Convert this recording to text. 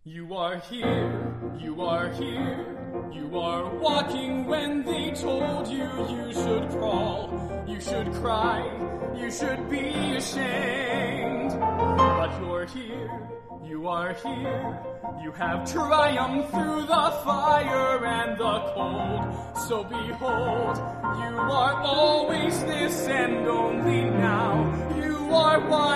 You are here, you are here, you are walking when they told you you should crawl, you should cry, you should be ashamed. But you're here, you are here, you have triumphed through the fire and the cold. So behold, you are always this and only now, you are one.